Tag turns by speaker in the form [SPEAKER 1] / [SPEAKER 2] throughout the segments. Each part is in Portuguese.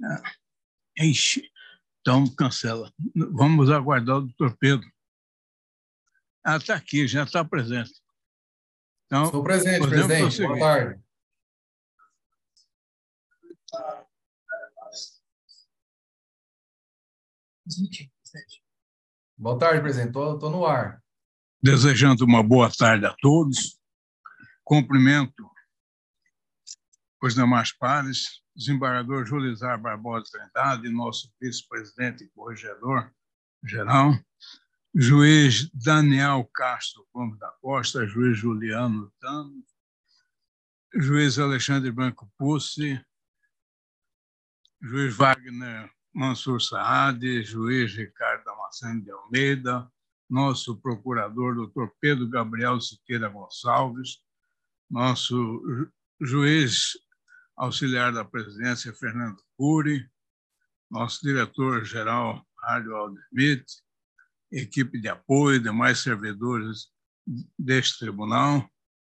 [SPEAKER 1] Ixi, então cancela. Vamos aguardar o doutor Pedro. Está aqui, já está presente. Então,
[SPEAKER 2] estou presente,
[SPEAKER 1] podemos
[SPEAKER 2] presidente.
[SPEAKER 1] prosseguir.
[SPEAKER 2] Boa tarde. Boa tarde, presidente. Estou no ar.
[SPEAKER 1] Desejando uma boa tarde a todos. Cumprimento os demais pares, desembargador Julizar Barbosa Trindade, nosso vice-presidente e corregedor-geral, juiz Daniel Castro Gomes da Costa, juiz Juliano Tano, juiz Alexandre Branco Pussi, juiz Wagner Mansur Saad, juiz Ricardo Damasceno de Almeida, nosso procurador, doutor Pedro Gabriel Siqueira Gonçalves, nosso juiz auxiliar da presidência, Fernando Cury, nosso diretor-geral, Rádio Aldemir, equipe de apoio, demais servidores deste tribunal,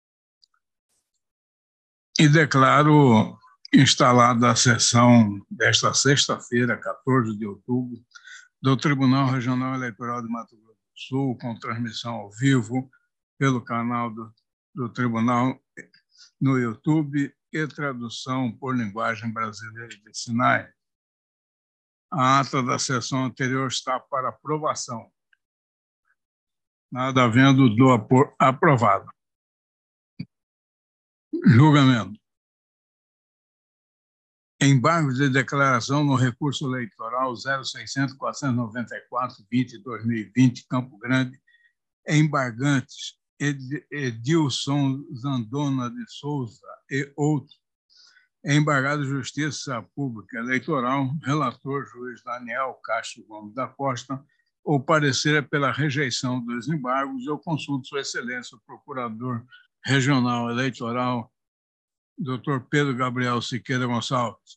[SPEAKER 1] e declaro instalada a sessão desta sexta-feira, 14 de outubro, do Tribunal Regional Eleitoral de Mato Grosso do Sul, com transmissão ao vivo pelo canal do Tribunal no YouTube e tradução por linguagem brasileira de sinais. A ata da sessão anterior está para aprovação. Nada havendo, dou por aprovado. Julgamento. Embargo de declaração no recurso eleitoral 0600-494-20-2020, Campo Grande, embargantes Edilson Zandona de Souza e outros, embargado Justiça Pública Eleitoral, relator juiz Daniel Castro Gomes da Costa, o parecer é pela rejeição dos embargos. Eu consulto Sua Excelência, o Procurador Regional Eleitoral, doutor Pedro Gabriel Siqueira Gonçalves.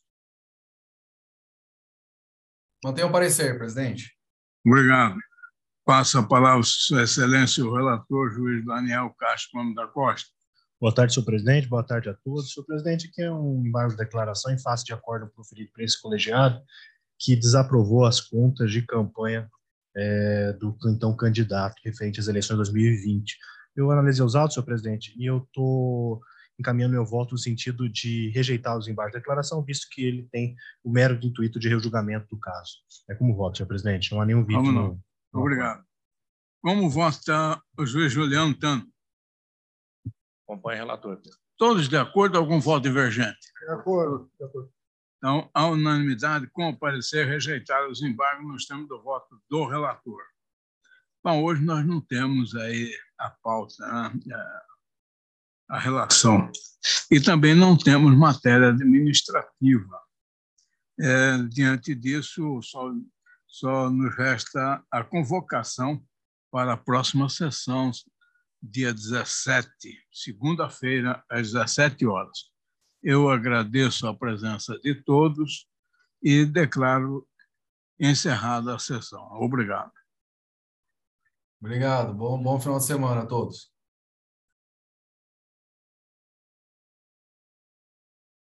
[SPEAKER 2] Mantenha o parecer, presidente.
[SPEAKER 1] Obrigado. Passo a palavra, Sua Excelência, o relator, juiz Daniel Castro Gomes da Costa.
[SPEAKER 3] Boa tarde, senhor presidente. Boa tarde a todos. Senhor presidente, aqui é um embargo de declaração em face de acordo proferido por esse colegiado que desaprovou as contas de campanha do então candidato referente às eleições de 2020. Eu analisei os autos, senhor presidente, e eu estou encaminhando meu voto no sentido de rejeitar os embargos de declaração, visto que ele tem o mero intuito de rejulgamento do caso. É como voto, senhor presidente. Não há nenhum vício no
[SPEAKER 1] Obrigado. Como vota o juiz Juliano Tano?
[SPEAKER 3] Acompanhe, relator.
[SPEAKER 1] Todos de acordo ou algum voto divergente?
[SPEAKER 4] De acordo.
[SPEAKER 1] Então, a unanimidade, com o parecer, rejeitar os embargos nos termos do voto do relator. Bom, hoje nós não temos aí a pauta, né? A relação. E também não temos matéria administrativa. Diante disso, só nos resta a convocação para a próxima sessão, dia 17, segunda-feira, às 17 horas. Eu agradeço a presença de todos e declaro encerrada a sessão. Obrigado.
[SPEAKER 2] Obrigado. Bom final de semana a todos.